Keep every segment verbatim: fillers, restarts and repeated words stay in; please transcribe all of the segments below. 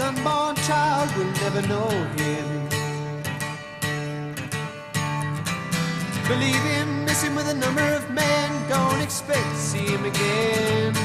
unborn child will never know him. Believe him, miss him with a number of men, don't expect to see him again.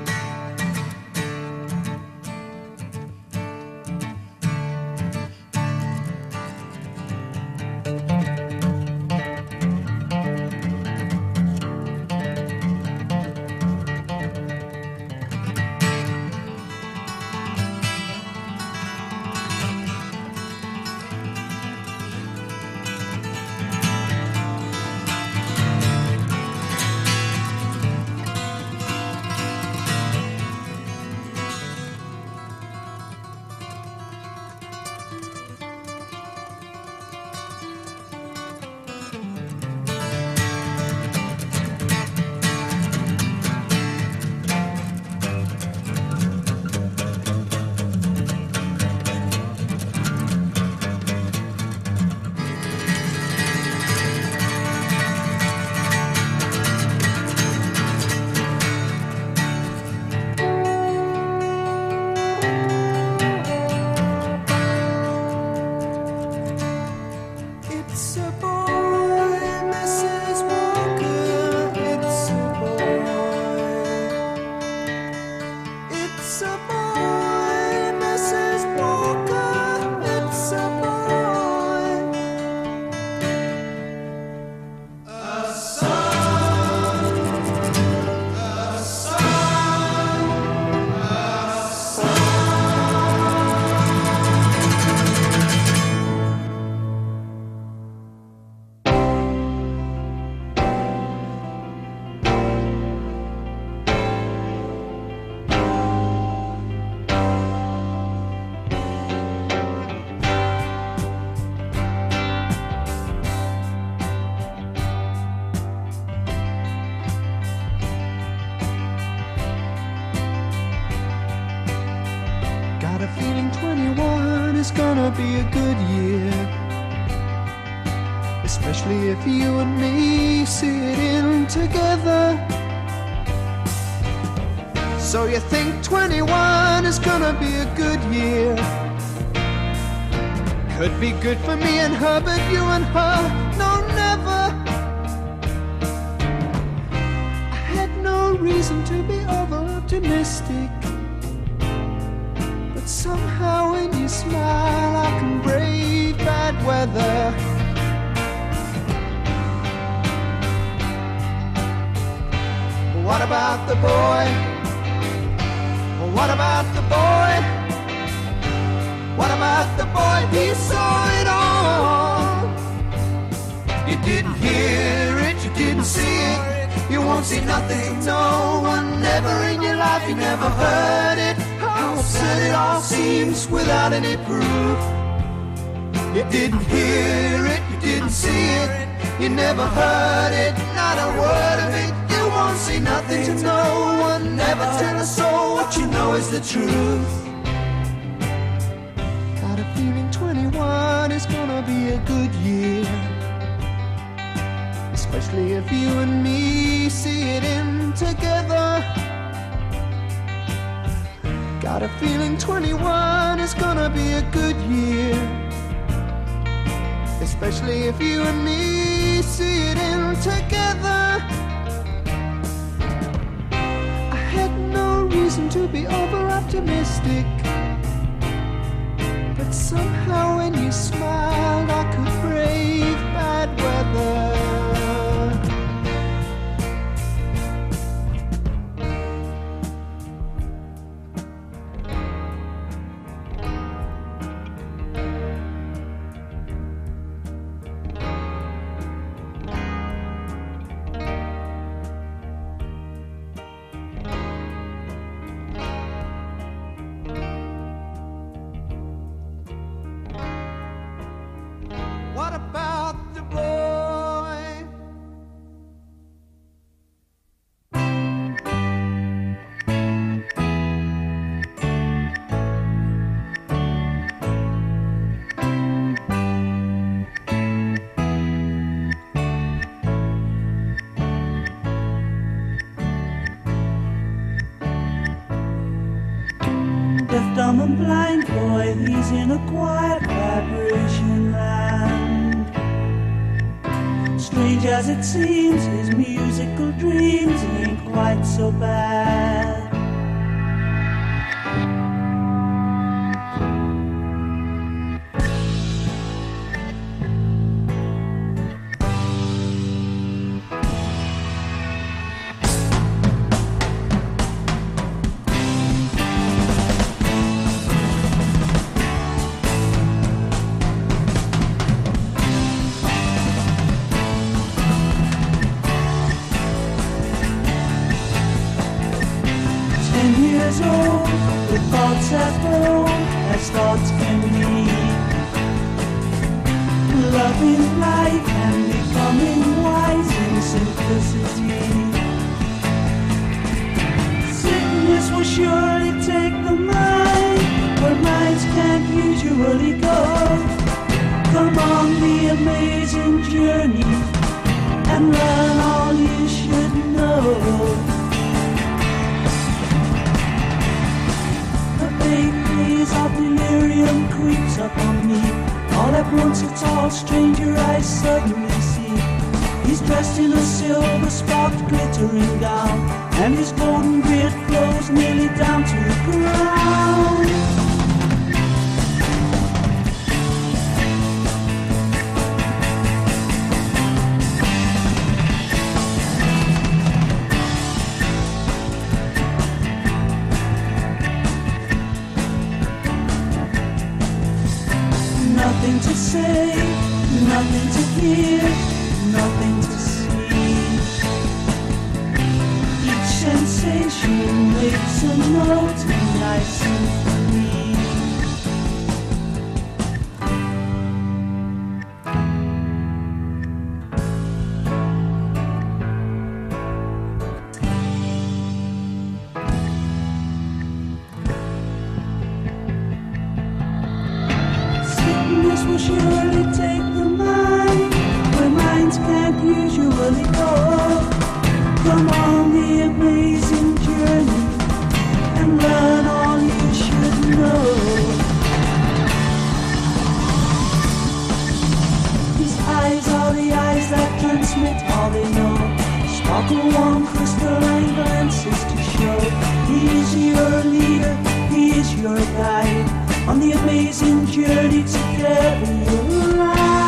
Be a good year, especially if you and me see it in together. So you think twenty-one is gonna be a good year? Could be good for me and her, but you and her, no, never. I had no reason to be over optimistic, but somehow when you smile I can brave bad weather. What about the boy? What about the boy? What about the boy? He saw it all. You didn't hear it, you didn't see it. You won't see nothing, no one, never in your life. You never heard it. How absurd it all seems without any proof. You didn't hear it, you didn't see it. You never heard it, not a word of it. You won't see nothing to no one. Never tell a soul what you know is the truth. Got a feeling twenty-one is gonna be a good year, especially if you and me see it in together. Got a feeling twenty-one is gonna be a good year, especially if you and me see it in together. I had no reason to be over optimistic, but somehow when you smiled I could brave bad weather. dumb and blind boy, he's in a quiet vibration land. Strange as it seems, his musical dreams ain't quite so bad. Nothing to say, nothing to hear, nothing to see. Each sensation makes a note in my symphony. Will surely take the mind where minds can't usually go. Come on the amazing journey and learn all you should know. These eyes are the eyes that transmit all they know. Sparkle warm crystalline glances to show he is your leader, he is your guide on the amazing journey together you'll ride.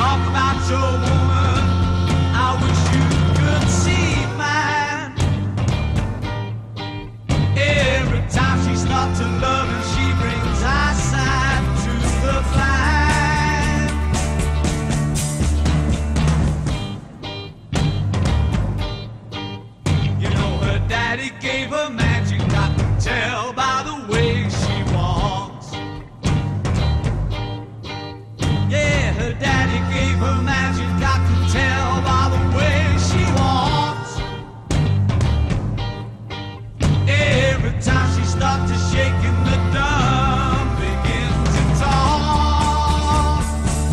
talk about your woman, I wish you could see mine. Every time she starts to love and she brings eyesight to the blind. You know her daddy gave her magic, I can tell by the way she walks. Yeah, her daddy gave her magic, I can tell by the way she walks. Every time she starts to shake and the dumb begins to talk.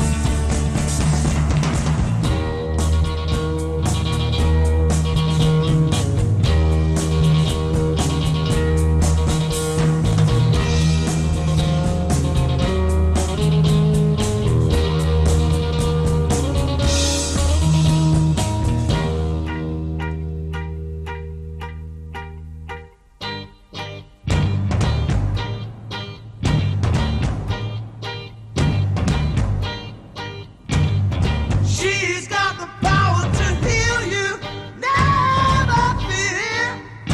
She's got the power to heal you, never fear.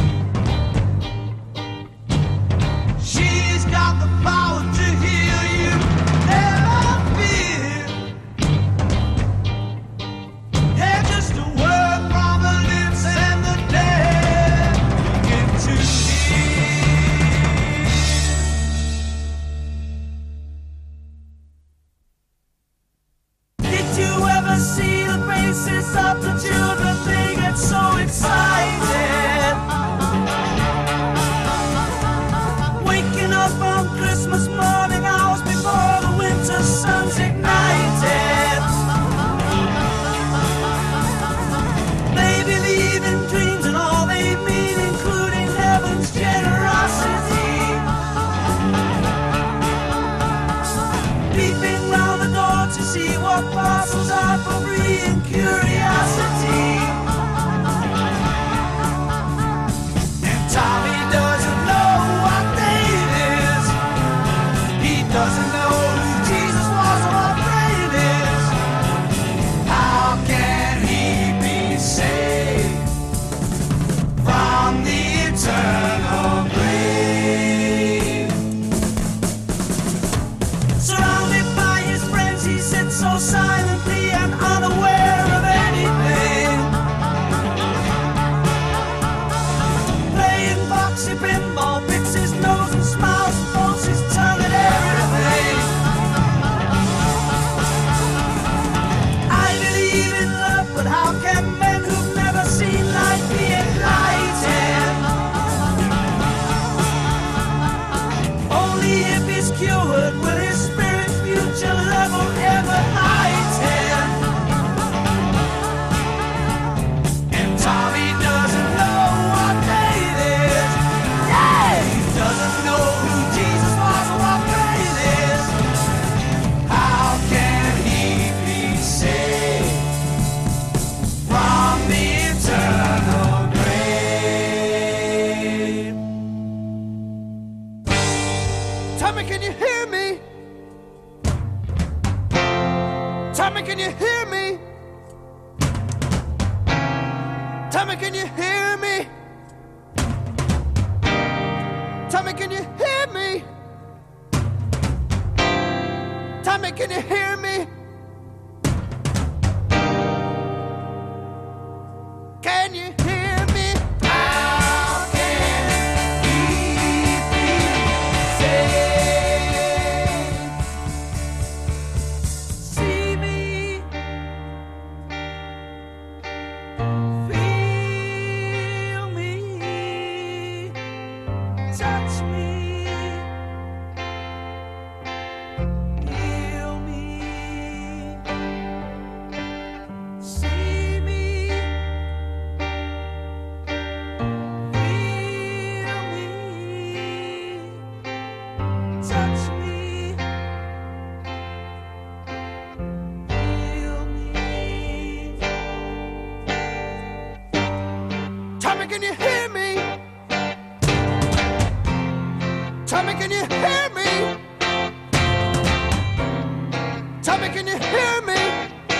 She's got the power to heal you, never fear. Yeah, just a word from her lips and the dead begin to hear. Did you ever see the faces of the children? They get so excited. Waking up on Christmas morning, hours before the winter sun's ignited. They believe in dreams and all they mean, including heaven's generosity. Peeping round the door to see what parcels are for free and curiosity. And Tommy doesn't know what day it is. He doesn't know who Jesus was or what day it is. How can he be saved from the eternal grave? Surrounded by his friends, he sits so silently and unaware of anything. Playing boxy pinball, picks his nose and smiles and folds his tongue at everything. I believe in love, but how can men who've never seen light be enlightened? Only if he's cured will his spirit's future level ever heighten. And Tommy doesn't know what day it is. Yeah, he doesn't know who Jesus was or what day it is. How can he be saved from the eternal grave? Tommy, can you hear me? Tommy, can you hear me? Tommy, can you hear me? Tommy, can you hear me? Tommy, can you hear me? Can you hear me? How can he be saved? See me, feel me, touch me, heal me. See me, feel me, touch me, heal me. Tommy, can you hear me? Tommy, can you hear me? Tommy, can you hear me?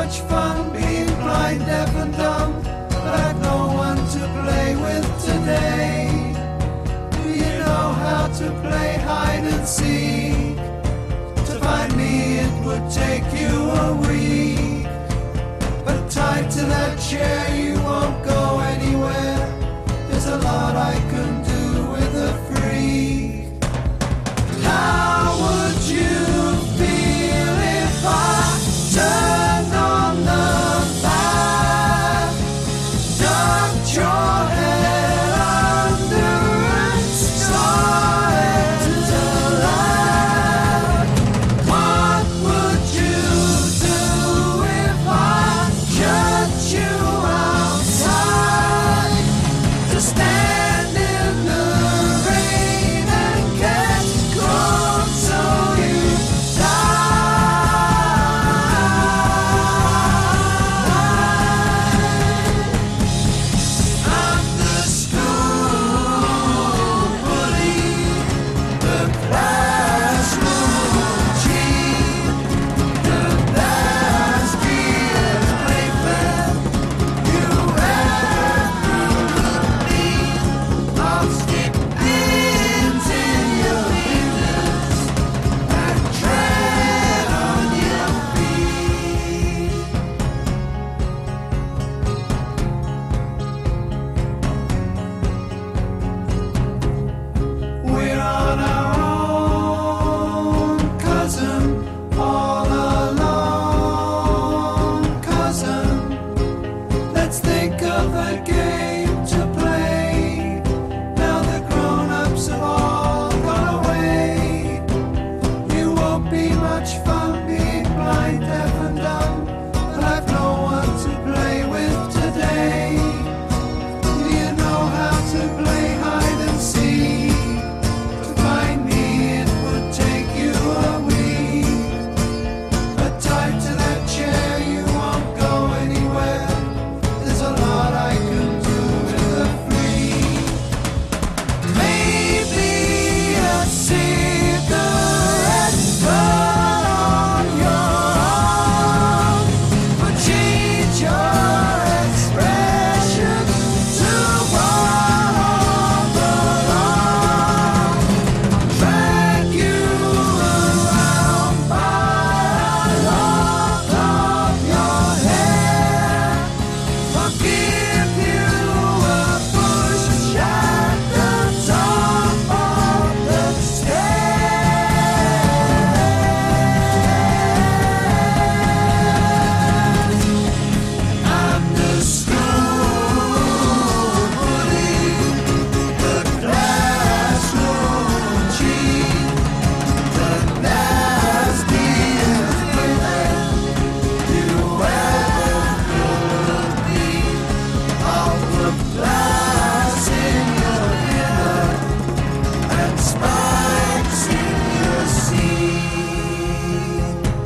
much fun being blind, deaf and dumb, but I've no one to play with today. Do you know how to play hide and seek? To find me it would take you a week, but tied to that chair you won't go anywhere. There's a lot I can do with a freak. How would you feel if I turned on the light, ducked your head under and started to laugh? What would you do if I shut you outside to stand in the rain and catch cold so you I'm the school bully, the classroom cheat, the nastiest playpen you ever need. I'll stick pins in your fingers and tread on your feet. We're on our own, cousin, all alone, cousin. Let's think of a game to play. Now the grown-ups have all gone away. You won't be much fun being blind, deaf and dumb, but I've no one to play with today. Do you know how to play hide and seek? To find me it would take you a week, but tied to that chair you won't go anywhere. There's a lot I can do with a freak. Maybe a cigarette burn on your arm, but change your expression to one of alarm. Drag you around by the lock of your hair. Forgive you a push at the top of the stairs. I'm the school bully, the classroom cheat, the nastiest playpen you ever could be. I'll put glass in your dinner and spikes in your seat.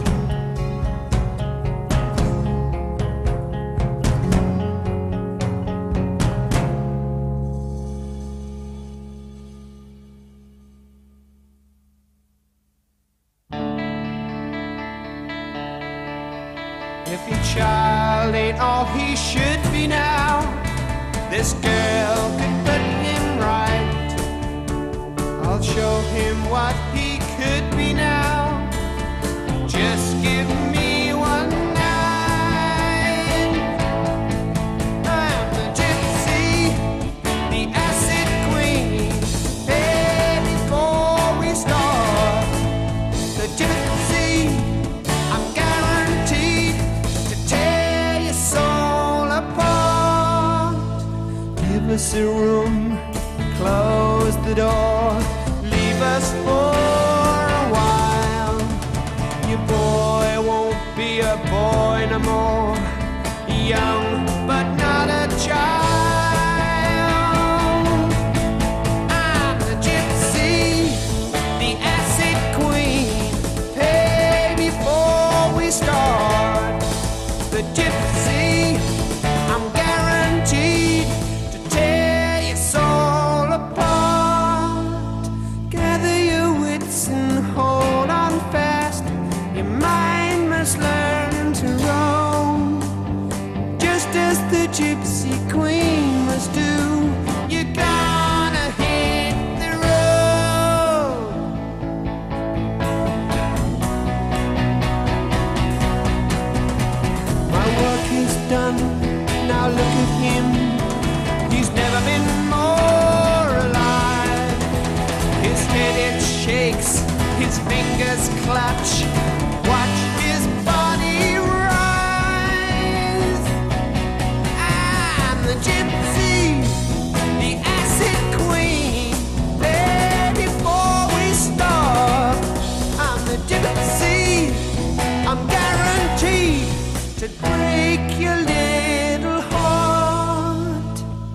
If your child ain't all he should be now, this girl could put him right. I'll show him what he could be now. Just give me one night. I'm the gypsy, the acid queen. Hey, before we start, the gypsy, I'm guaranteed to tear your soul apart. Give us a room, close the door, leave us for a while. Your boy won't be a boy no more, young but not a child. I'm the gypsy, the acid queen. Hey, before we start, the gypsy, I'm guaranteed to tear your soul apart. Gather your wits and hold on fast. Your mind must learn to roam. the gypsy queen must do. You're gonna hit the road. My work is done, now look at him. He's never been more alive. His head it shakes, his fingers clutch. Watch his body rise. I'm the gypsy, the acid queen. There before we start. I'm the gypsy. I'm guaranteed to break your little heart.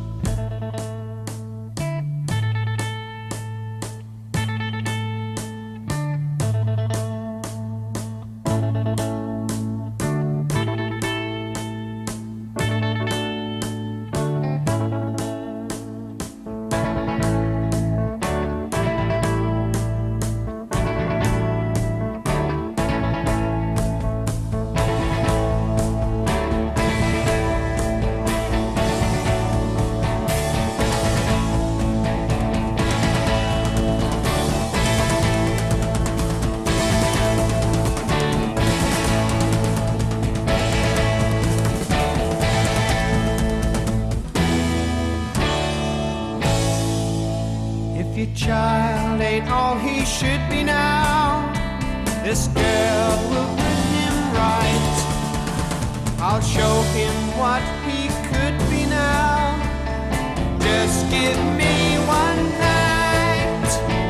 If your child ain't all he should be now, this girl will bring him right. I'll show him what he could be now. Just give me one night.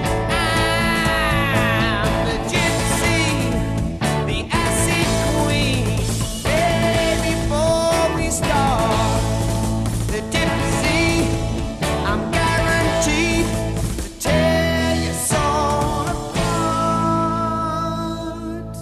I'm the gypsy, the acid queen. Hey, before we start, the gypsy, I'm guaranteed to tear your soul apart.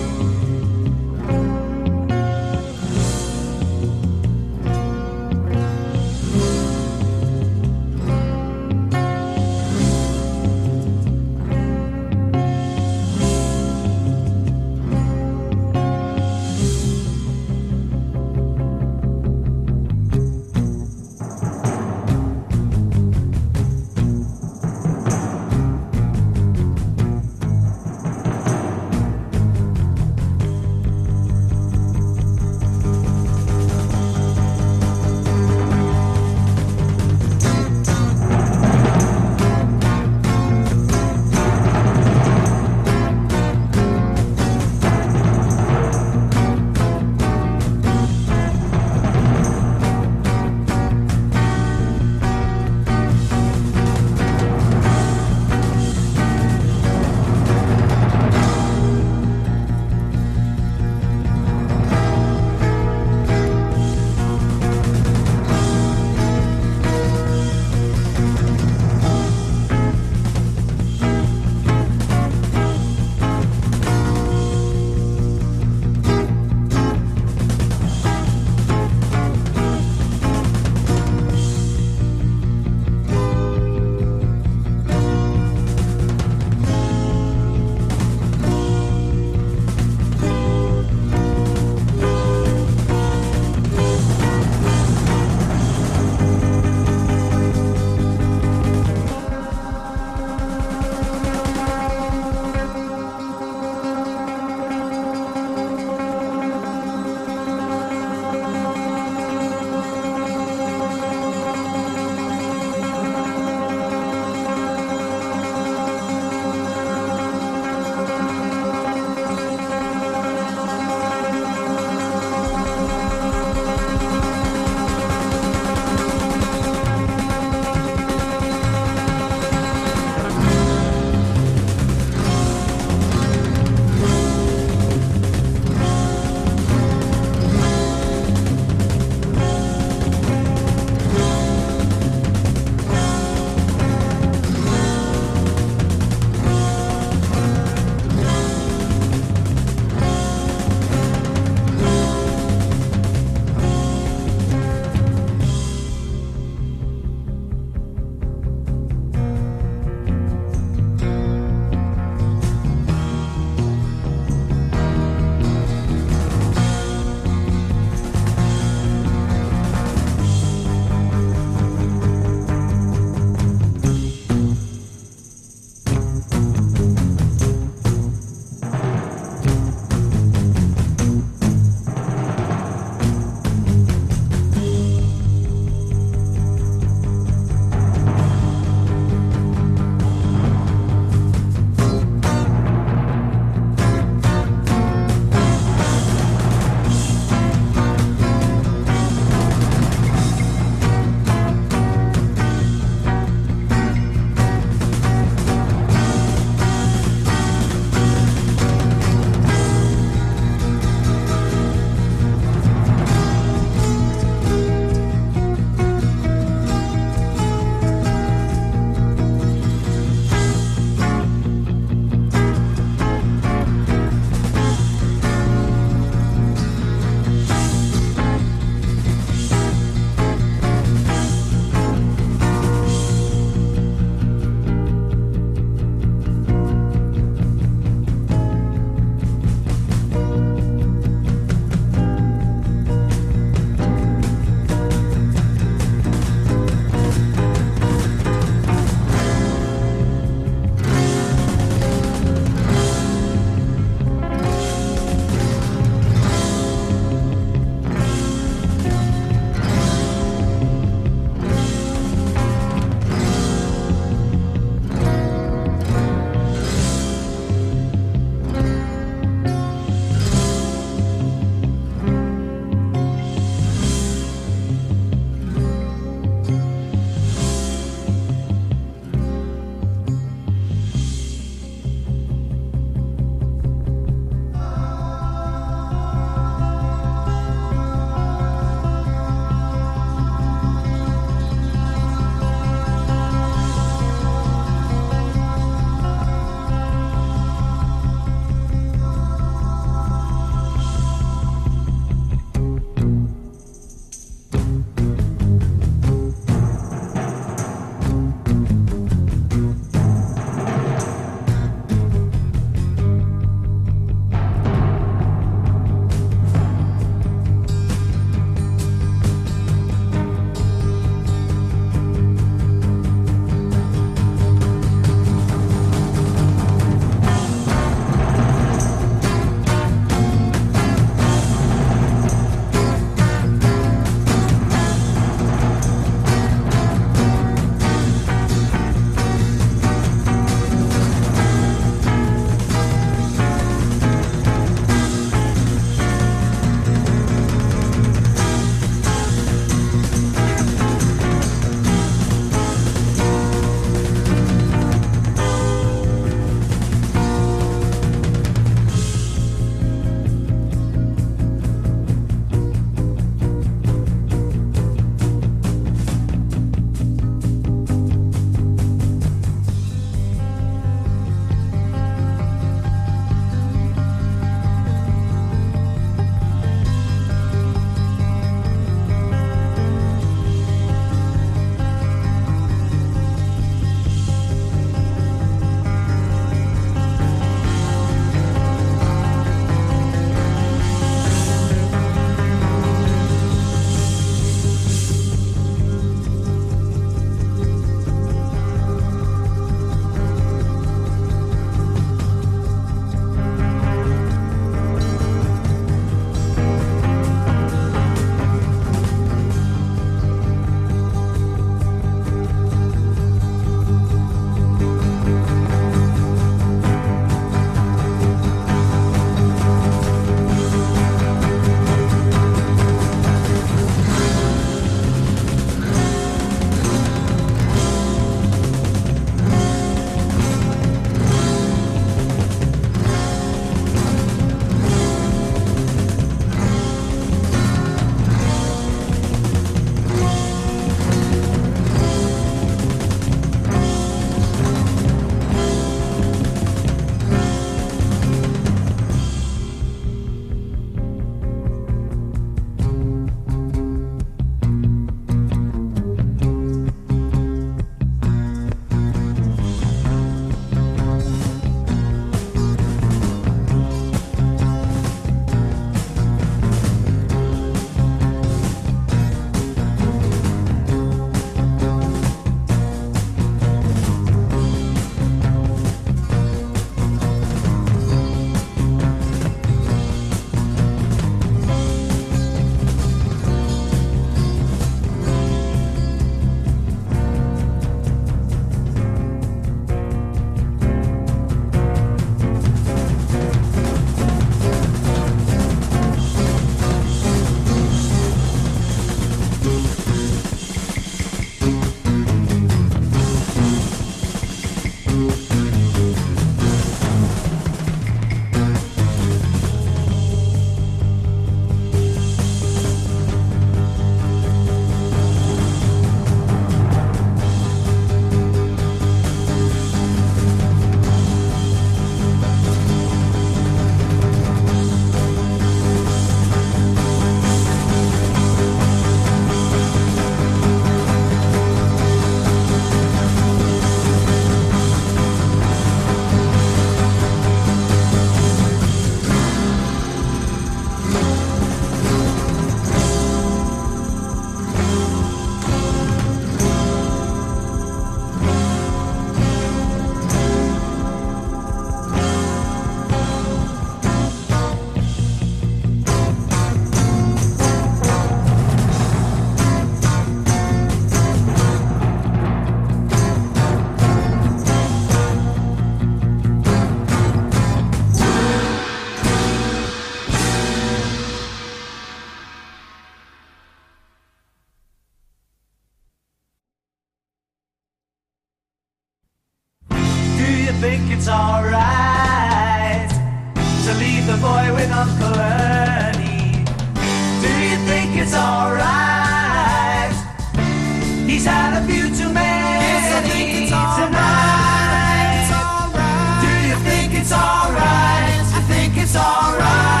think it's alright to leave the boy with Uncle Ernie? Do you think it's alright? He's had a few too many yes, I think it's tonight. It's alright. Do you think it's alright? I think it's alright.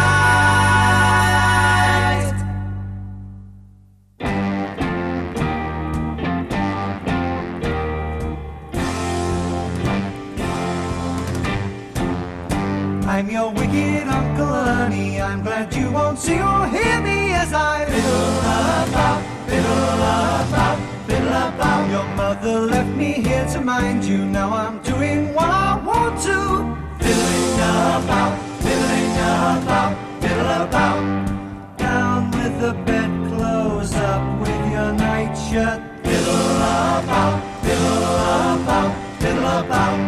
I'm your wicked Uncle Ernie. I'm glad you won't see or hear me as I fiddle about, fiddle about, fiddle about. Your mother left me here to mind you. Now I'm doing what I want to. Fiddling about, fiddling about, fiddle about. Down with the bedclothes, up with your nightshirt. Fiddle about, fiddle about, fiddle about.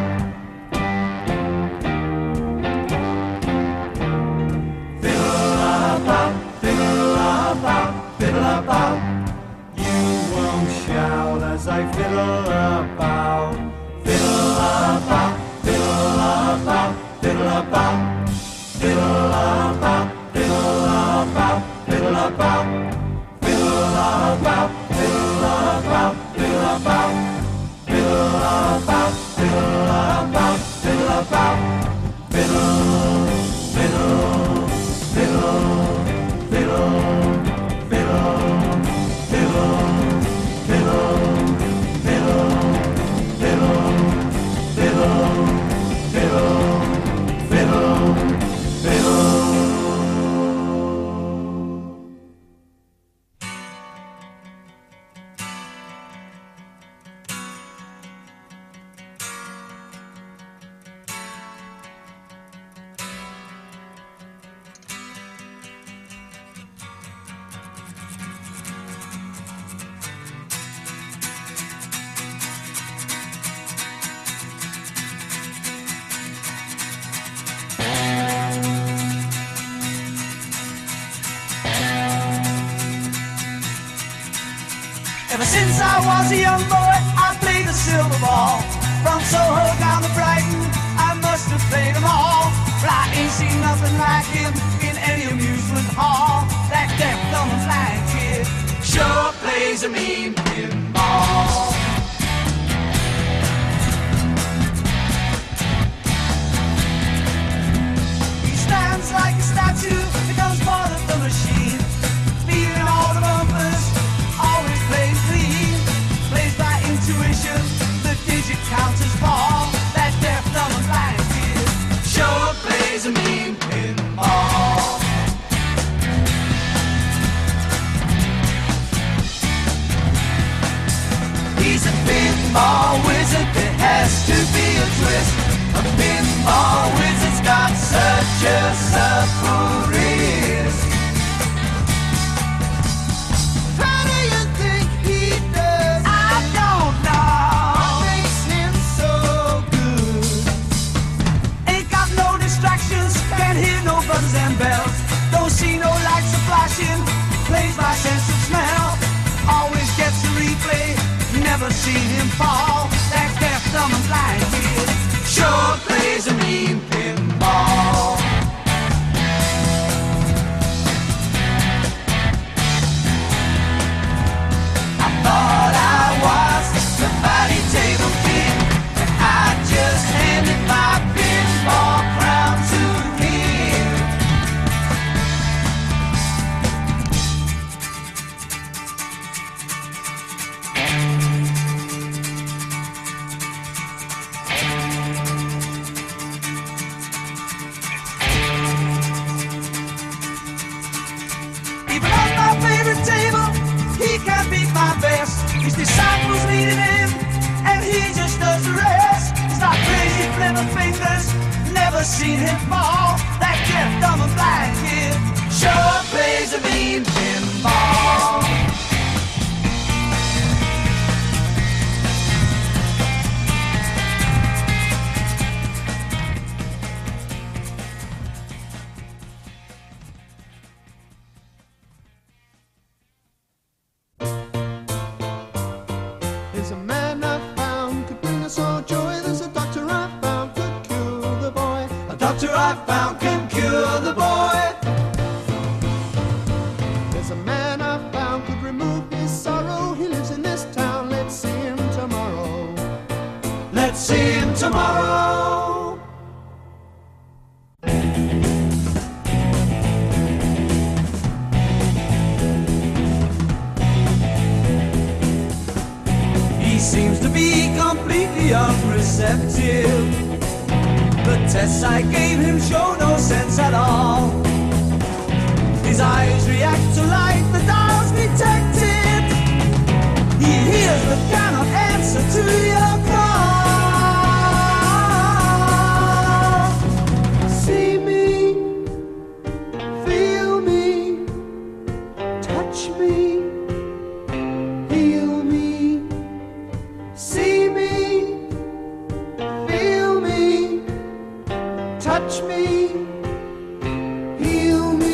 Fiddle about, you won't shout as I fiddle about, fiddle about, fiddle about, fiddle about, fiddle about, fiddle about, fiddle about, fiddle about, fiddle about, fiddle about, fiddle about, fiddle about, fiddle about, fiddle, fiddle, fiddle, fiddle. Ever since I was a young boy, I played the silver ball. From Soho down to Brighton, I must have played them all. But I ain't seen nothing like him in any amusement hall. That deaf, dumb, and blind kid sure plays a mean pinball. He stands like a statue, becomes part of the machine. Feeling all the bumpers, always plays clean. Plays by intuition, the digit counters fall. That deaf, dumb, and blind kid sure plays a mean pinball. He's a pinball wizard, there has to be a twist. A pinball wizard's got such a supple wrist. How do you think he does? I don't know. What makes him so good? Ain't got no distractions, can't hear no buzzers and bells. Don't see no lights are flashing, plays by sense of smell. Always gets a replay, never seen him fall. That deaf, dumb, and blind kid sure plays a mean pinball. I thought I was the body table king, and I just handed my pinball crown to him. Even on my favorite table, he can't beat my best. His disciples needed him, and he just does the rest. He's not crazy, flipping fingers, never seen him fall. That deaf, dumb, and blind kid sure plays a mean pinball. There's a man I found could bring us all joy. There's a doctor I found could I found can cure the boy. There's a man I found could remove his sorrow. He lives in this town, let's see him tomorrow. Let's see him tomorrow. He seems to be completely unreceptive. The tests I gave him show no sense at all. His eyes react to light, the dial's detected. He hears but cannot answer to your call. See me, feel me, touch me, heal me. See me, feel me, touch me, heal me.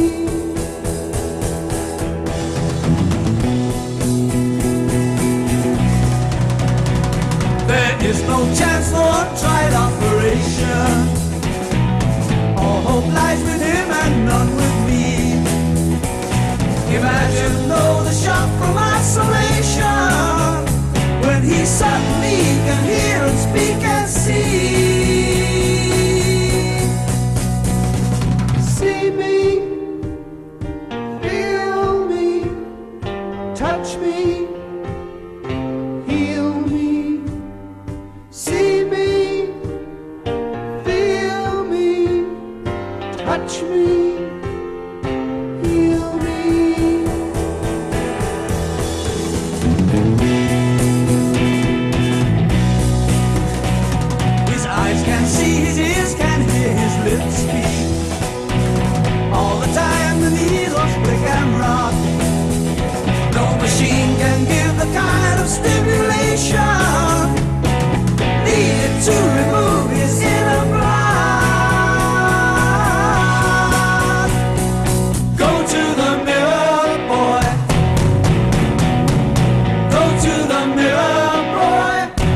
There is no chance for untried operation. All hope lies with him and none with me. Imagine though the shock from isolation, when he suddenly can hear and speak and see. See me, feel me, touch me, heal me. See me, feel me, touch me, heal me. His eyes can see, his ears can hear, his lips speak. All the time the needles flick and rock. No machine can give the kind of stimulation needed to remove his inner block. Go to the mirror, boy. Go to the mirror, boy.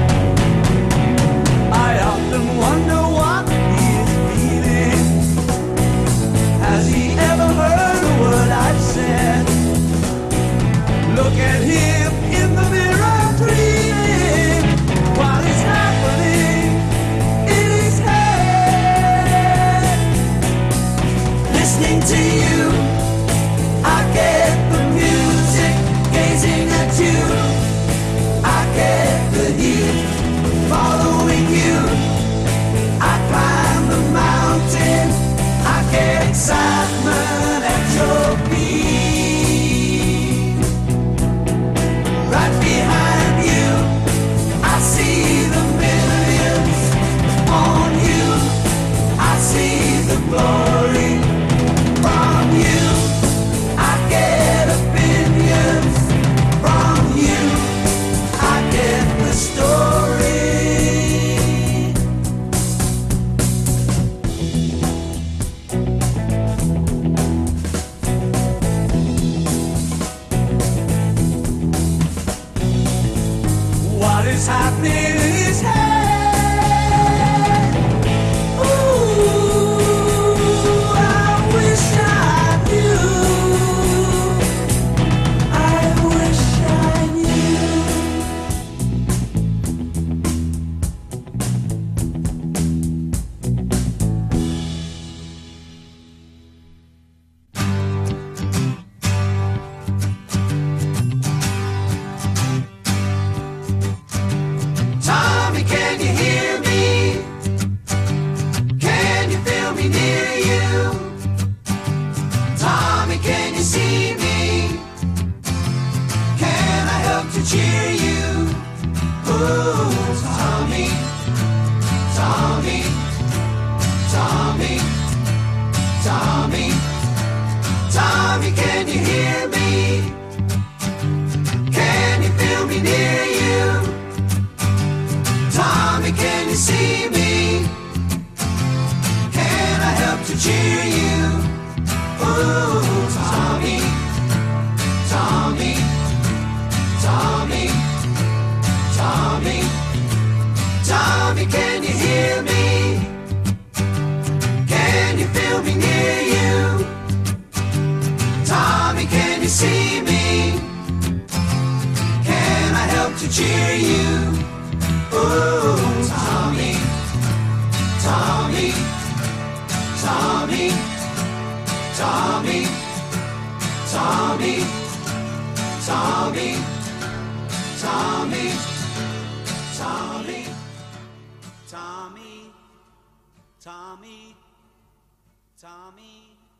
I often wonder what he is feeling. Has he ever heard a word I've said? Look at him in the mirror dreaming. What is happening in his head? Listening to you, I get the music. Gazing at you, I get the heat. Following you, I climb the mountain. I get excitement at your feet. Right behind you, I see the millions. On you, I see the glory. From you, I get opinions. From you, I get the story. What is happening in his head? Ooh, I wish I knew. I wish I knew. Tommy, can you hear me? Can you feel me near you? Tommy, can you see me? Can I help to cheer you? Ooh, Tommy, Tommy, Tommy, Tommy, Tommy, can you hear me? Can you feel me near you? Tommy, can you see me? Can I help to cheer you? Ooh, Tommy, Tommy, Tommy, Tommy, Tommy, can you hear me? to cheer you. Ooh, Tommy, Tommy, Tommy, Tommy, Tommy, Tommy, Tommy, Tommy, Tommy, Tommy, Tommy.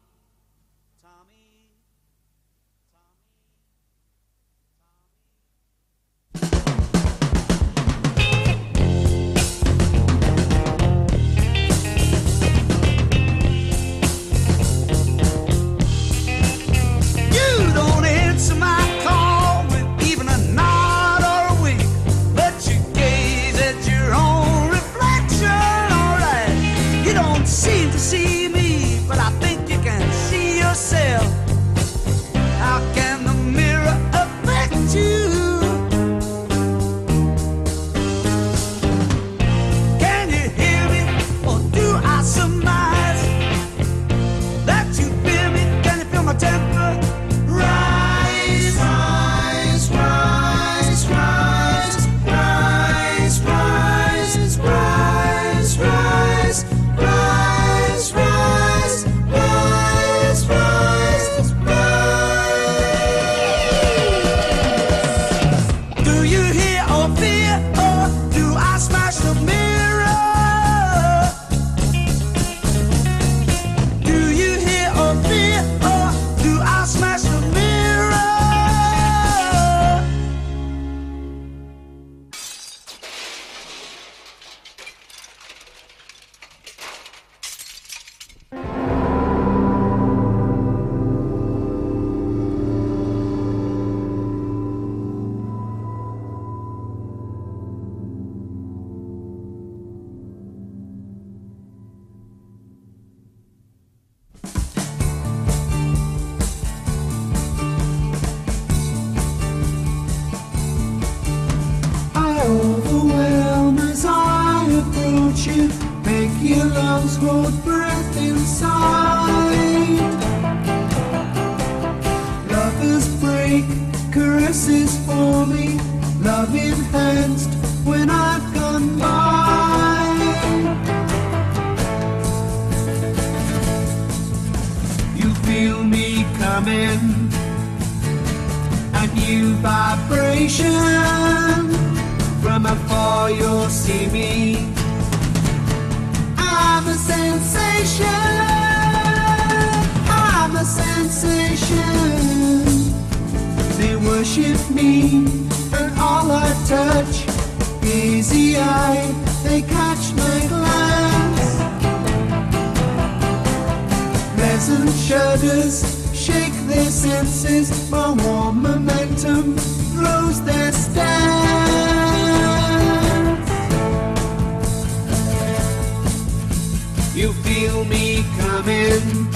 Hold breath inside. Lovers break, caresses for me, love enhanced when I've gone by. You feel me coming, a new vibration. From afar you'll see me. I'm a sensation, I'm a sensation. They worship me, and all I touch, easy eye, they catch my glance. Pleasant shudders shake their senses, my warm momentum throws their stance. You feel me coming,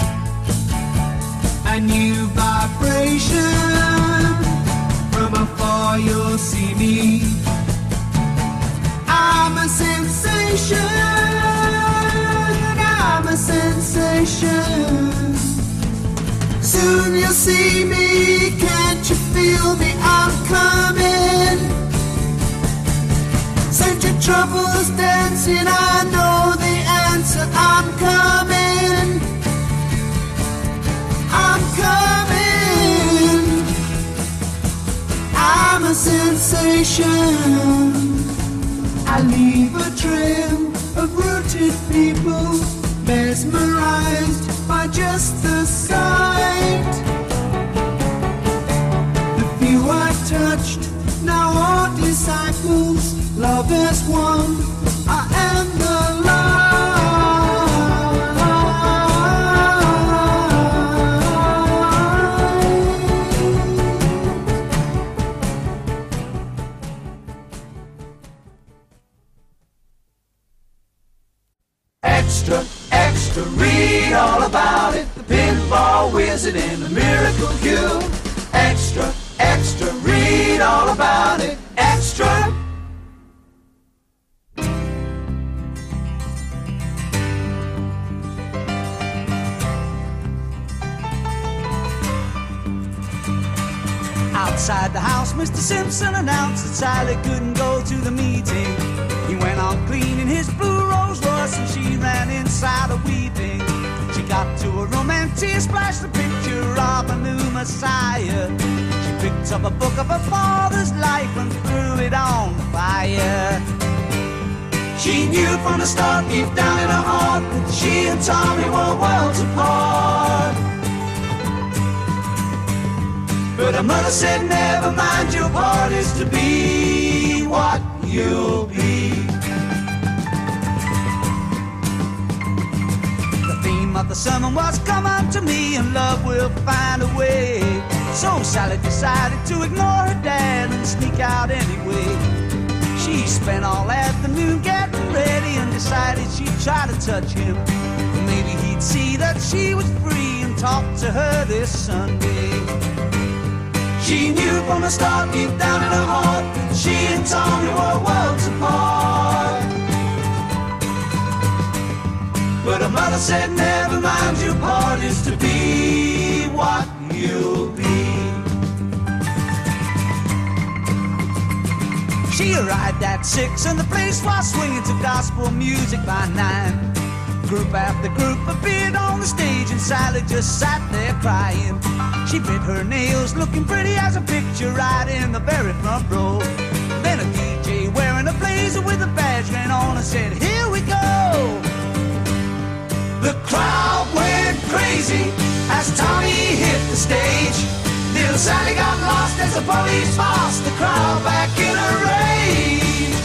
a new vibration. From afar you'll see me. I'm a sensation, I'm a sensation. Soon you'll see me, can't you feel me? I'm coming. Send your troubles dancing, I know the answer. I'm coming, I'm coming. I'm a sensation. I leave a trail of rooted people, mesmerized by just the sight. The few I touched now are disciples, love as one, I am the light. Extra, extra, read all about it. The pinball wizard and the miracle cure. Extra, extra, read all about it. Extra. Outside the house, Mister Simpson announced that Sally couldn't go to the meeting. He went on cleaning his blue Rolls Royce and she ran inside a weeping. She got to her room and tears splashed the picture of a new Messiah. She picked up a book of her father's life and threw it on the fire. She knew from the start, deep down in her heart, that she and Tommy were worlds apart. But her mother said, never mind, your part is to be what you'll be. The theme of the sermon was, come unto me and love will find a way. So Sally decided to ignore her dad and sneak out anyway. She spent all afternoon getting ready and decided she'd try to touch him. Maybe he'd see that she was free and talk to her this Sunday. She knew from the start, deep down in her heart, that she and Tommy were worlds apart. But her mother said, never mind, your part is to be what you'll be. She arrived at six and the place was swinging to gospel music by nine. Group after group appeared on the stage and Sally just sat there crying. She bit her nails, looking pretty as a picture right in the very front row. Then a D J wearing a blazer with a badge ran on and said, here we go. The crowd went crazy as Tommy hit the stage. Little Sally got lost as the police forced the crowd back in a rage.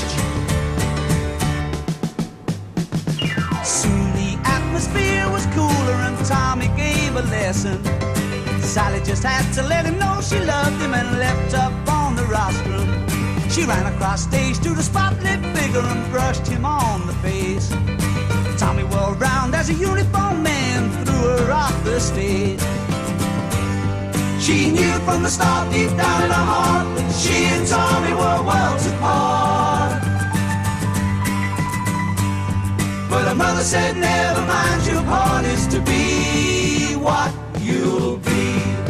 Soon the atmosphere was cooler and Tommy gave a lesson. Sally just had to let him know she loved him and leapt up on the rostrum. She ran across stage to the spotlit figure and brushed him on the face. Tommy whirled round as a uniformed man threw her off the stage. She knew from the start, deep down in her heart, that she and Tommy were worlds apart. But her mother said, never mind, your part is to be what you'll be.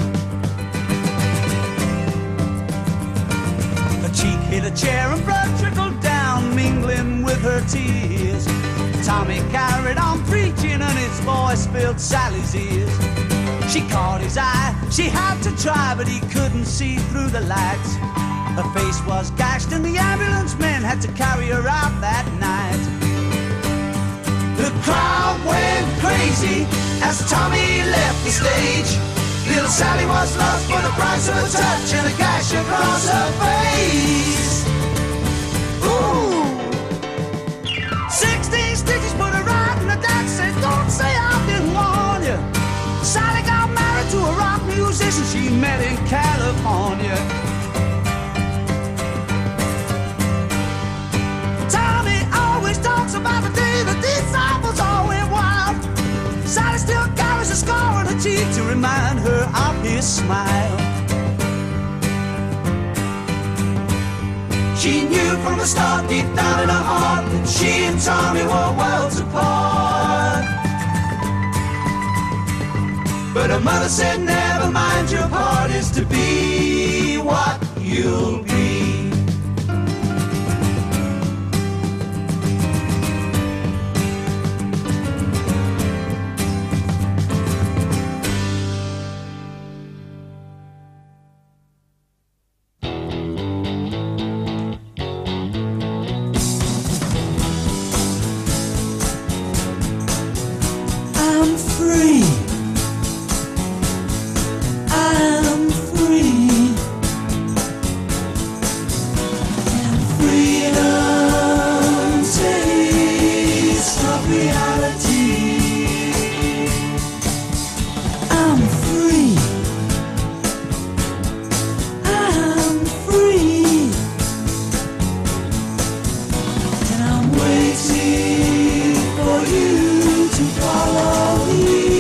Her cheek hit a chair and blood trickled down, mingling with her tears. Tommy carried on preaching and his voice filled Sally's ears. She caught his eye, she had to try, but he couldn't see through the lights. Her face was gashed and the ambulance men had to carry her out that night. The crowd went crazy as Tommy left the stage. Little Sally was lost for the price of a touch and a gash across her face. Ooh! Sixteen stitches put her right and the dad said, don't say I didn't warn you. Sally got married to a rock musician she met in California. Tommy always talks about the day the disciples all went wild. Sally still carries a scar on her cheek to remind her of his smile. She knew from the start, deep down in her heart, that she and Tommy were worlds apart. But her mother said, never mind, your part is to be what you'll be. I'm free. I'm free. And freedom tastes of reality. I'm free. I'm free. And I'm waiting for you to follow me.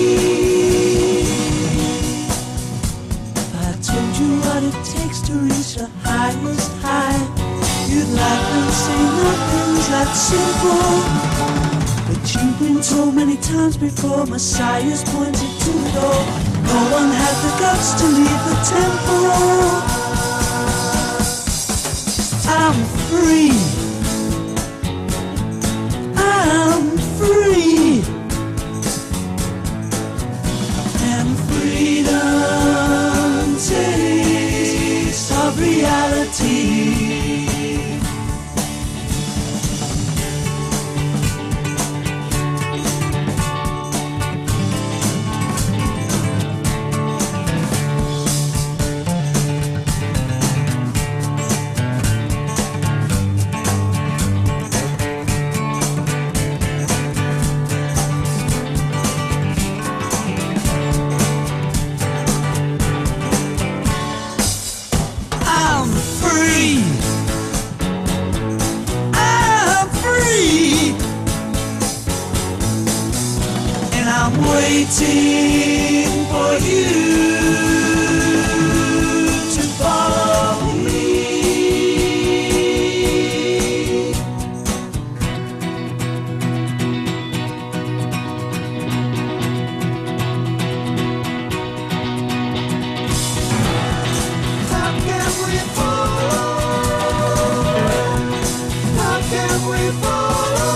If I told you what it takes to reach the highest high, you'd laugh and say nothing's that simple. But you've been told many times before, Messiah's pointed to the door. No one had the guts to leave the temple. I'm free. I'm free. And freedom tastes of reality. Waiting for you to follow me. How can we follow? How can we follow?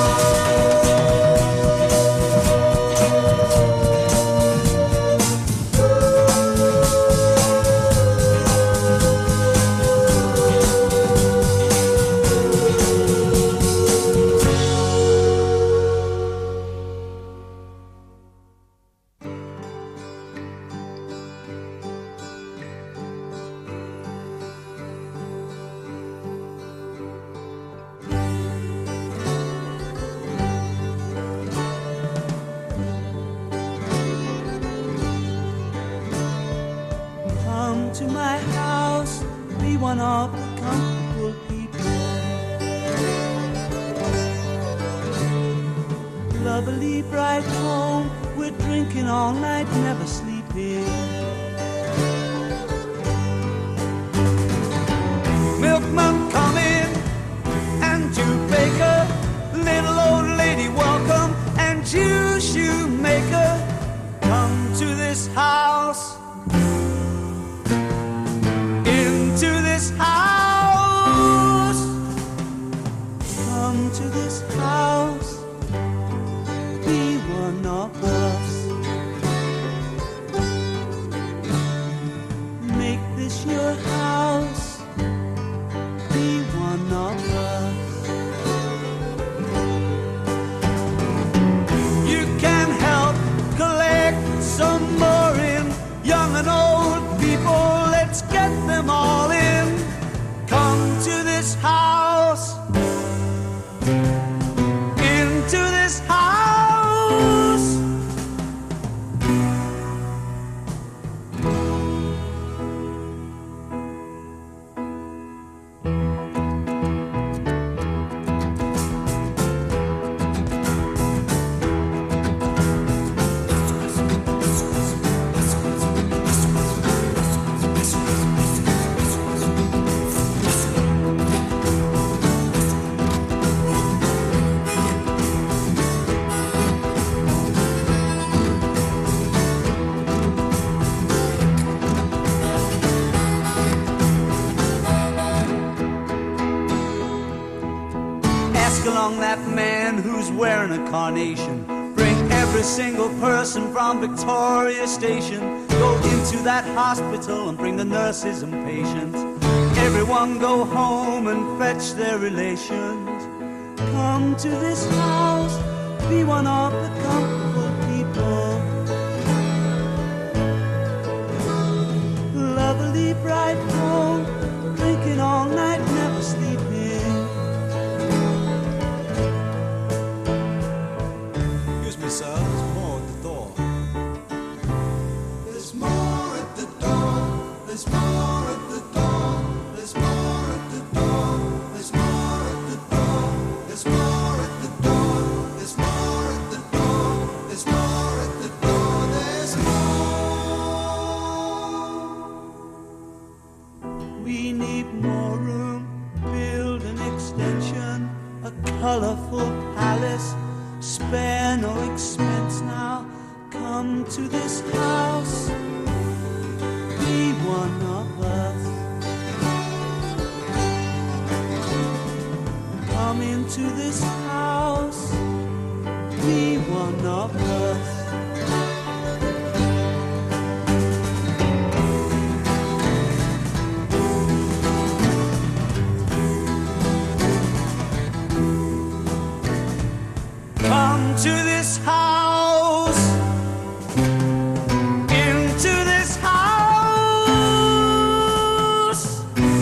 Come to my house, be one of the comfortable people. Lovely bright home, we're drinking all night, never sleeping. Milkman, come in, and you baker, little old lady, welcome, and you shoemaker, come to this house. Into this house. Come to this house, be one of us. Make this your house, be one of us. You can help collect some more in young and old people. Let's get them all in. Come to this house. Into this house. Along that man who's wearing a carnation. Bring every single person from Victoria Station. Go into that hospital and bring the nurses and patients. Everyone go home and fetch their relations. Come to this house, be one of the comfortable people. Lovely bright home, drinking all night, never sleeping. Sir, there's more at the door. There's more at the door. There's more at the door. There's more at the door. There's more at the door. There's more at the door. There's more at the door. There's more at the door. There's more. We need more room, build an extension, a colorful palace. Spare no expense now. Come to this house, be one of us. to this house, be one of us. Come to this house, into this house.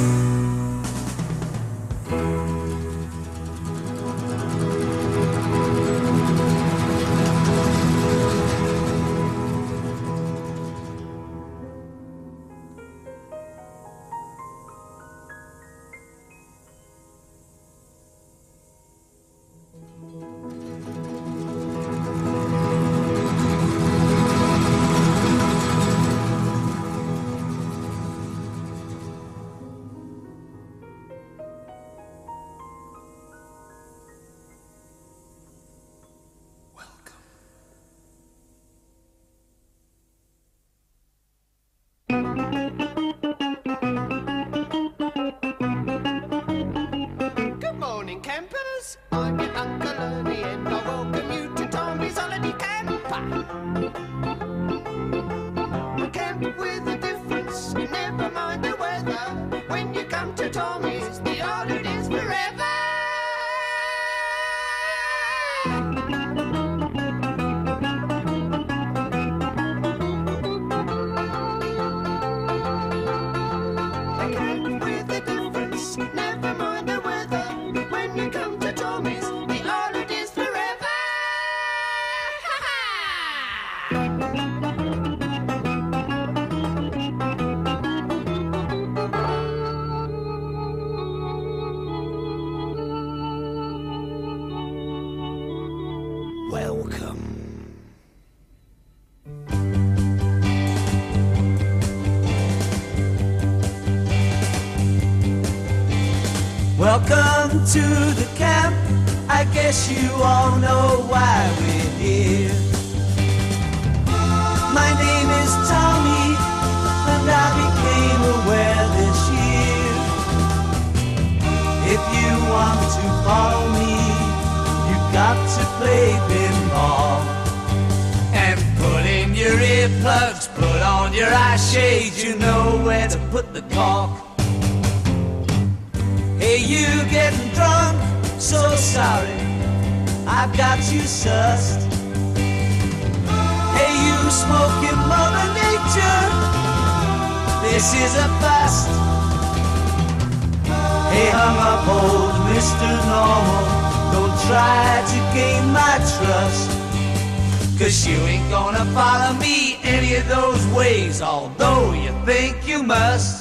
Good morning, campers. I'm your Uncle Ernie and I welcome you to Tommy's Holiday Camper. A camp with a difference, you never mind the weather. When you come to Tommy's, the holidays forever. A camp with a difference, never mind the weather. When you come to Tommy's, the holidays forever. Welcome. Welcome to the camp. I guess you all know why we're here. My name is Tommy, and I became aware this year. If you want to follow me, you got to play pinball. And put in your earplugs, put on your eye shades, you know where to put the cork. Hey, you getting drunk? So sorry, I've got you sussed. Hey, you smoking Mother Nature? This is a bust. Hey, hung up old Mister Normal, don't try to gain my trust. Cause you ain't gonna follow me any of those ways, although you think you must.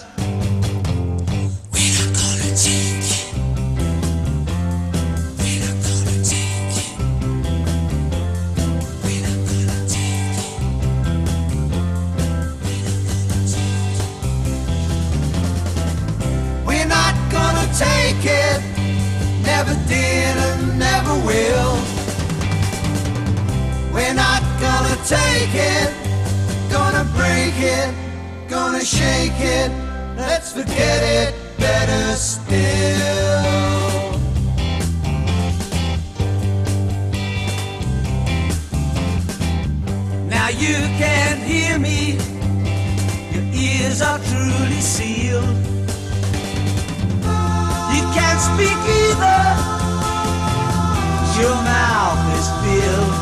Take it, never did and never will. We're not gonna take it, gonna break it, gonna shake it. Let's forget it, better still. Now you can't hear me, your ears are truly sealed. You can't speak either, your mouth is filled.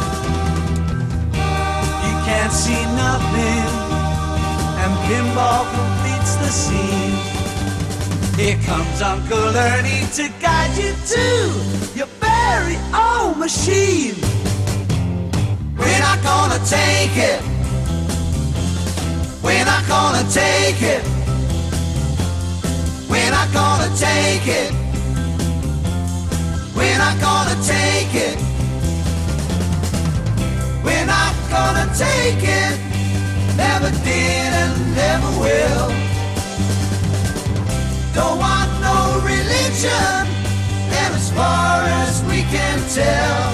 You can't see nothing, and pinball completes the scene. Here comes Uncle Ernie to guide you to your very own machine. We're not gonna take it, we're not gonna take it. We're not gonna take it. We're not gonna take it. We're not gonna take it. Never did and never will. Don't want no religion, and as far as we can tell,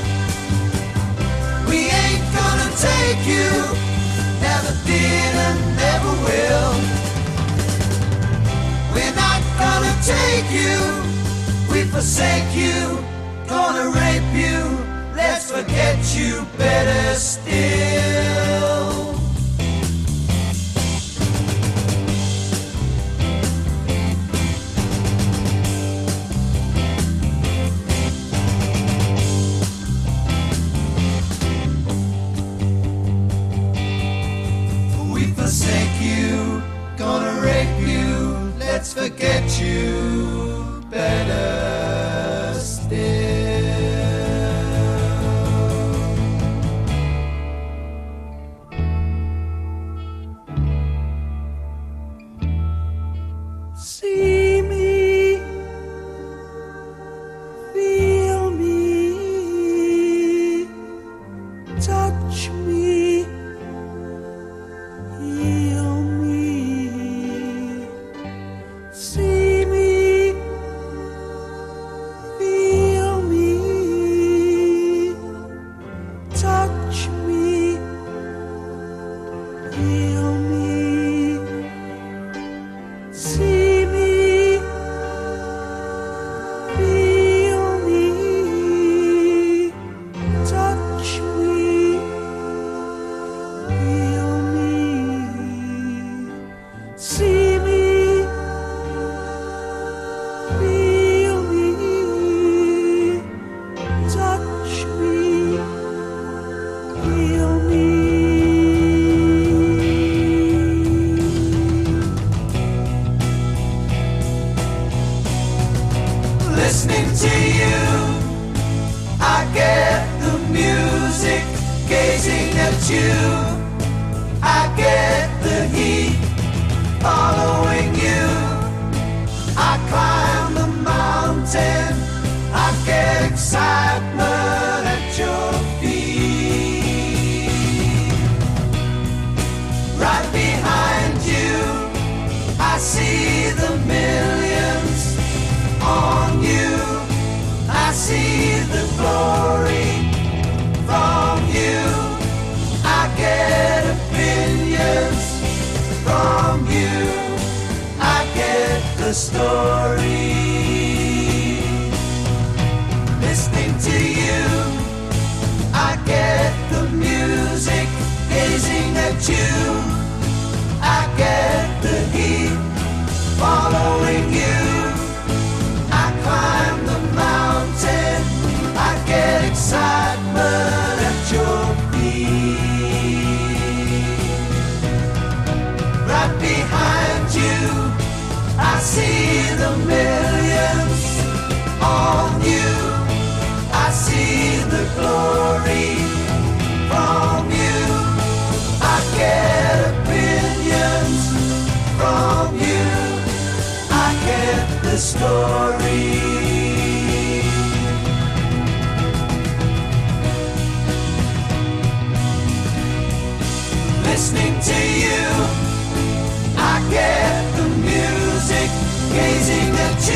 we ain't gonna take you. Never did and never will. We're not gonna take you, we forsake you, gonna rape you. Let's forget you better still. We forsake you, gonna rape you. Let's forget you better still. See me, feel me, touch me, heal me. See me, feel me, touch me, heal me. See me, feel me, touch me, heal me. See me, feel me, touch me, heal me. Listening to you, I get the music. Gazing at you, I get the heat. Following you, I climb the mountain. I get excitement at your feet. Right behind you, I see the millions on you. I see the glory from you. I get opinions from you. I get the story. Listening to you, I get the music. Gazing at you, I get the heat. Following you, I climb the mountain. I get excitement at your feet. Right behind you, I see the millions on you. I see the glory from you. I get opinions from you. I get the story. Listening to you, I get the music. Gazing at you,